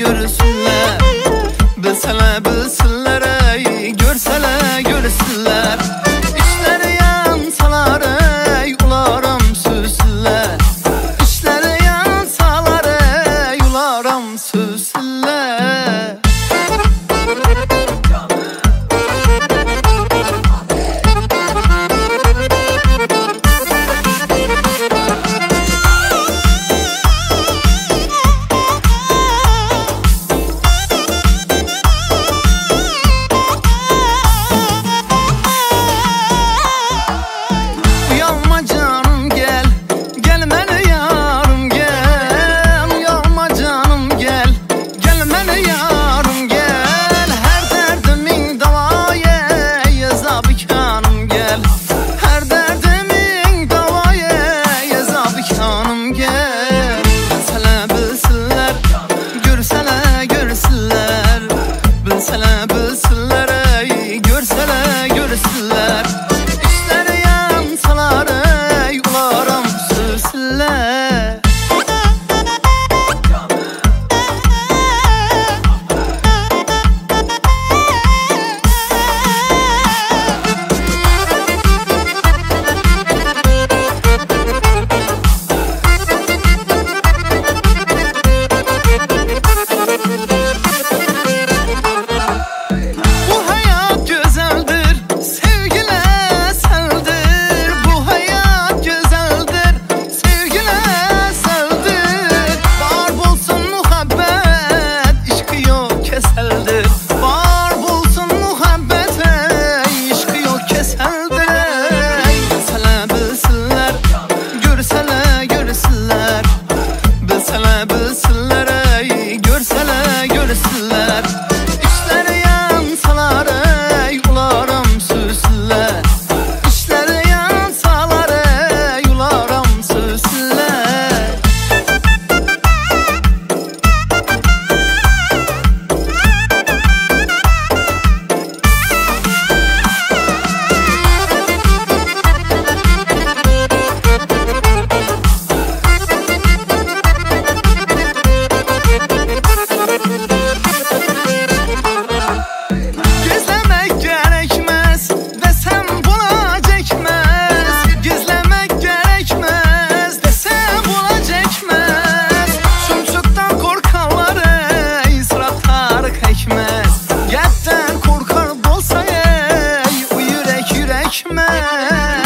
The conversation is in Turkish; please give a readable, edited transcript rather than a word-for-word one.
yürüsünler. Bilseler bilsinler ey, görseler görsünler. İşleri yansalar ey, ularam süsünler. İşleri yansalar ey, ularam süsünler. Bilseler bilsinler ey, görseler görsünler. İşleri yansalar ey, ularam süsünler. Bilseler bilsinler ey, görseler görsünler. İşleri yansalar ey, ularam süsünler. İşleri yansalar ey, ularam süsünler. Yetden korkar bolsa ey, o yürek yürekmez.